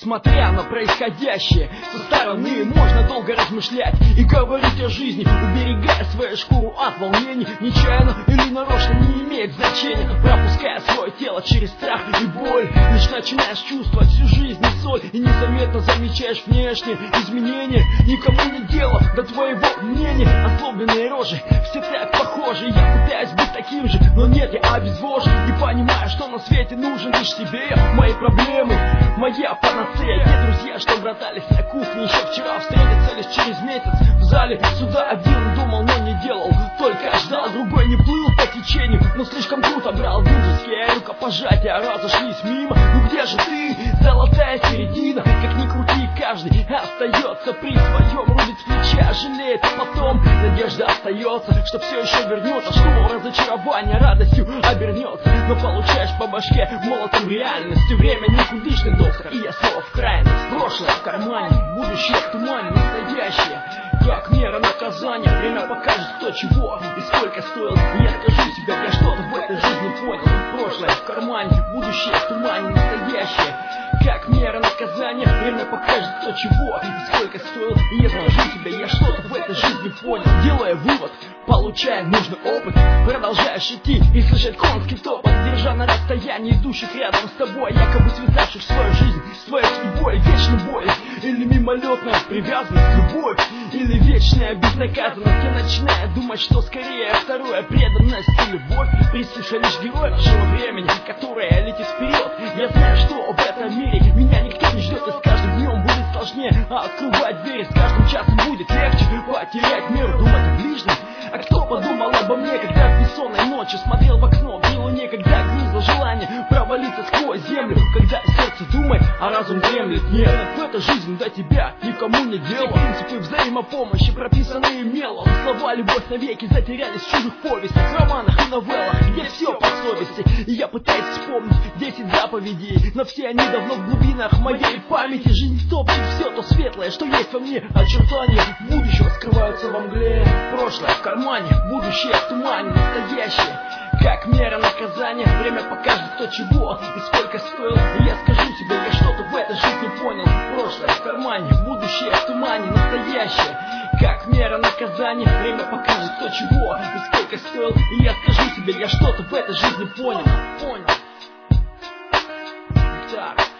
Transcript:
Несмотря на происходящее, со стороны можно долго размышлять и говорить о жизни, уберегая свою шкуру от волнений. Нечаянно или нарочно не имеет значения, пропуская свое тело через страх и боль. Лишь начинаешь чувствовать всю жизнь и соль, и незаметно замечаешь внешние изменения. Никому не дело до твоего мнения. Озлобленные рожи, все так похожи. Я пытаюсь быть таким же, но нет, я обезвожен. И понимаю, что на свете нужен лишь себе. Мои проблемы, моя панацея. Те друзья, что братались на кухне еще вчера, встретятся лишь через месяц в зале суда. Один думал, но не делал, только ждал. Другой не плыл по течению, но слишком круто брал дружеские рукопожатия, разошлись мимо. Ну где же ты, золотая середина? Как ни крути, каждый остается при своем, рубит с плеча, жалеет, а потом надежда остается, что все еще вернется, что разочарование радостью обернется. Но получаешь по башке молотом реальности. Время никудышный доктор, и я снова в крайность. Прошлое в кармане, будущее в тумане, настоящее как мера наказания. Время покажет, кто чего и сколько стоил. И я скажу себе, я что-то в этой жизни понял. Прошлое в кармане, будущее в тумане, настоящее как мера наказания. Время покажет, кто чего и сколько стоил. И я скажу себе, я что-то в этой жизни понял. Делая вывод, получая нужный опыт, продолжаешь идти и слышать конский топот, держа на расстоянии идущих рядом с тобой, якобы связавших свою жизнь с твоей судьбой. Вечный бой или мимолетная привязанность, любовь или вечная безнаказанность. Я начинаю думать, что скорее второе, преданность и любовь присуща лишь герою нашего времени, которое летит вперед. Я знаю, что в этом мире меня никто не ждет, и с каждым днем будет сложнее открывать двери, с каждым часом будет легче потерять меру, думать о ближнем. А кто подумал обо мне, когда в бессонной ночи смотрел в окно при луне, когда грызло желание провалиться сквозь землю, когда сердце думает, а разум дремлет? Нет, в этой жизни до тебя никому не дело. Принципы взаимопомощи, прописанные мелом, слова любовь навеки затерялись в чужих повестях, романах и новеллах, где все по совести. И я пытаюсь вспомнить 10 заповедей, но все они давно в глубинах моей памяти. Жизнь топчет все то светлое, что есть во мне. Очертания будущего скрываются во мгле. Прошлое в кармане, будущее в тумане, настоящее как мера наказания. Время покажет, кто чего и сколько стоил. И я скажу тебе, я что-то в этой жизни понял. Прошлое в кармане, будущее в тумане, настоящее как мера наказания. Время покажет, кто чего и сколько стоил. И я скажу тебе, я что-то в этой жизни понял. Так.